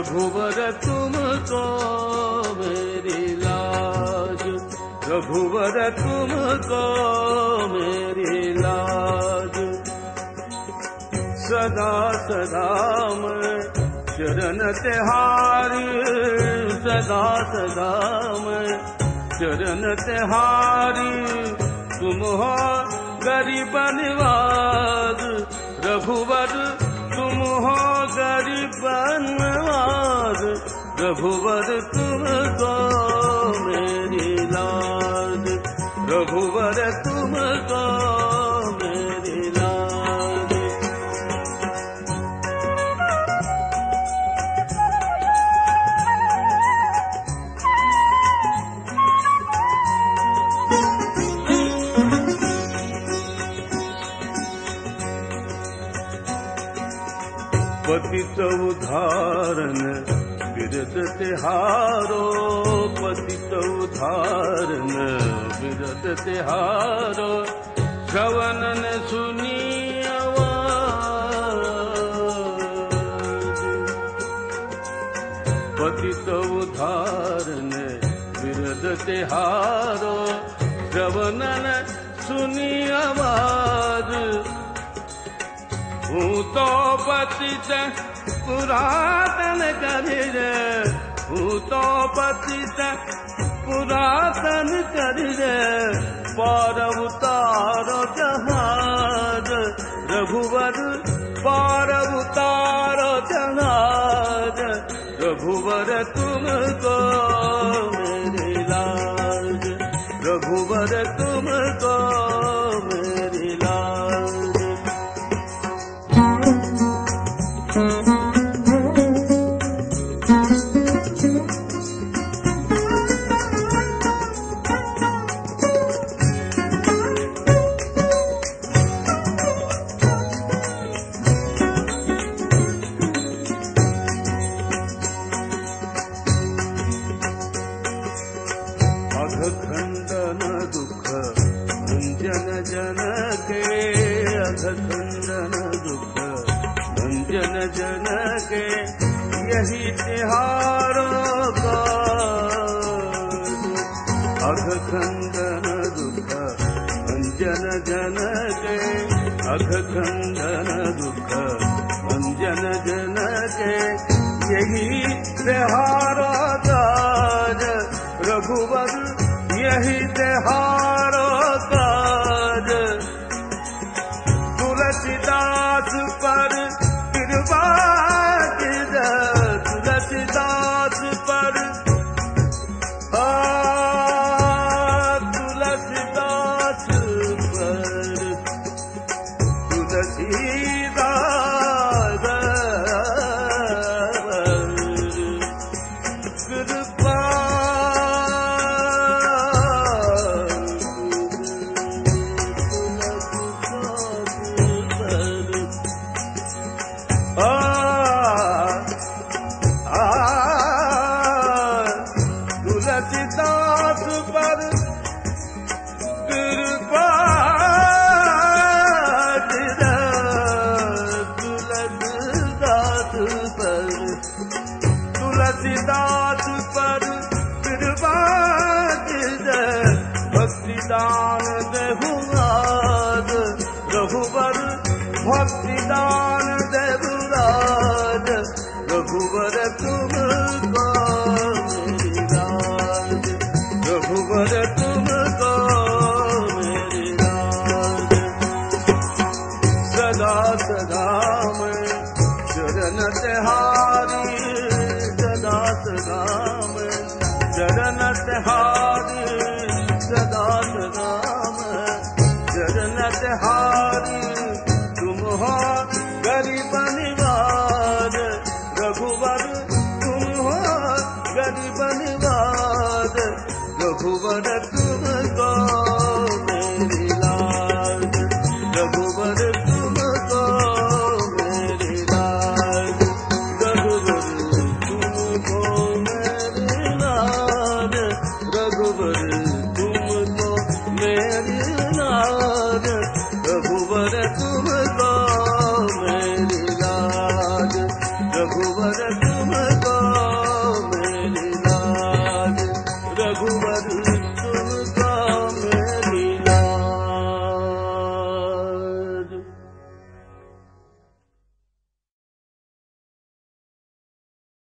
रघुवर तुमको मेरी लाज, रघुवर तुमको मेरी लाज। सदा सदा मैं चरण तिहारी, सदा सदा मैं चरण तिहारी। तुम हो गरीब निवाज, रघुवर तुम हो गरीब निवाज। रघुवर तुमको मेरी लाज, रघुवर तुमको मेरी लाज। पतित उद्धारण बिरद तिहारो, पतित उद्धारण बिरद तिहारो। श्रवणन सुनी आवाज, पतित उद्धारण बिरद तिहारो। श्रवणन सुनी आवाज। हूँ तो पतित पुरातन कबीर, हूँ तो पतित पुरातन कबीर। पार उतारो जहाज, रघुवर पार उतारो जहाज। रघुवर तुमको मेरी लाज, रघुवर तुमको मेरी लाज। अघखंडन दुख भंजन जन के, अघखंडन दुख भंजन जन के। यही तिहारों का अघखंडन दुख भंजन जन के, अघखंडन दुख भंजन जन के। यही तिहारों का रघुवर, यही तिहारों काज। तुलसीदास पर कृपा कीज, तुलसीदास पर तुलसीदास पर, तुलसीदास कृपा। तुलसीदास पर कृपा, तुलसीदास पर, तुलसीदास पर कृपा। भक्ति दान देहुराज, रघुवर भक्ति दान देहुराज। रघुवर तुमको मेरी लाज, रघुवर तुमको मेरी लाज। सदा सदा मैं चरण तिहारी, सदा सदा मैं चरण तिहारी। सदा सदा मैं चरण तिहारी। तुम हो गरीब निवाज, रघुवर तुम हो गरीब निवाज। रघुवर तुमको मेरी